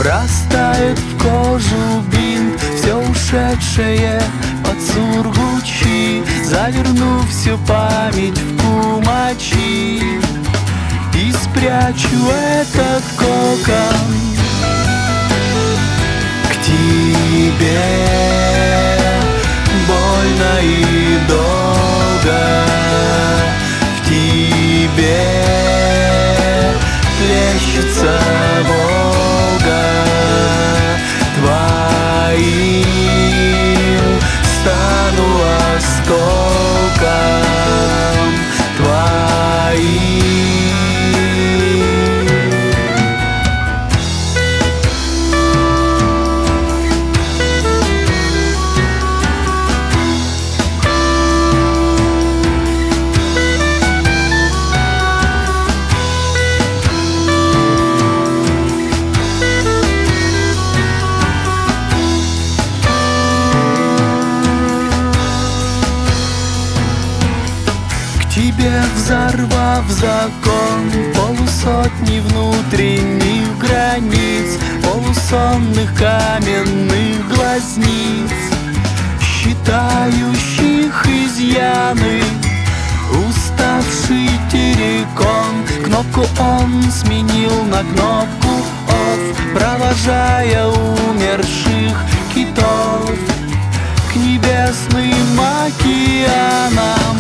врастает в кожу бинт. Все ушедшее под сургучи, заверну всю память в кумачи и спрячу этот кокон к тебе. Больно и долго в тебе плещется Волга. Твоим стану осколком твоим. Тебе, взорвав закон полусотни внутренних границ, полусонных каменных глазниц, считающих изъяны, уставший террикон. Кнопку он сменил на кнопку off, провожая умерших китов к небесным океанам.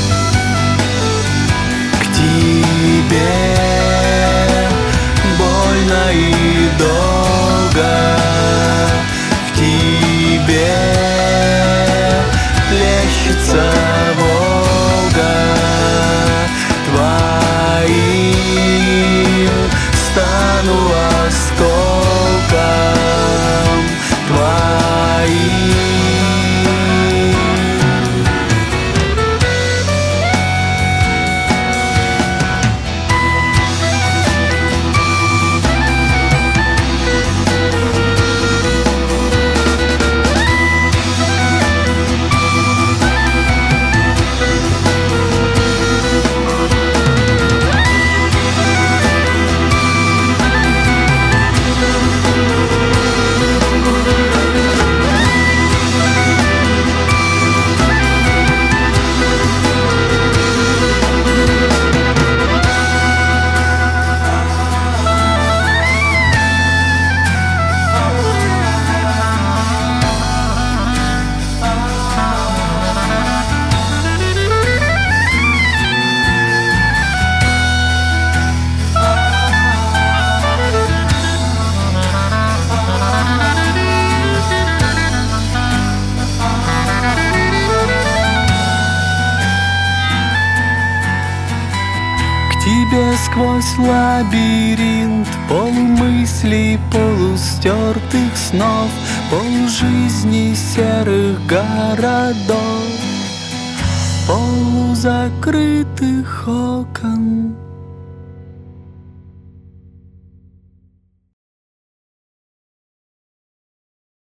Тебе больно и долго в тебе плещется Волга. Твоим стану осколком твоим. Тебе сквозь лабиринт полумыслей, полустертых снов, полужизней серых городов, полузакрытых окон.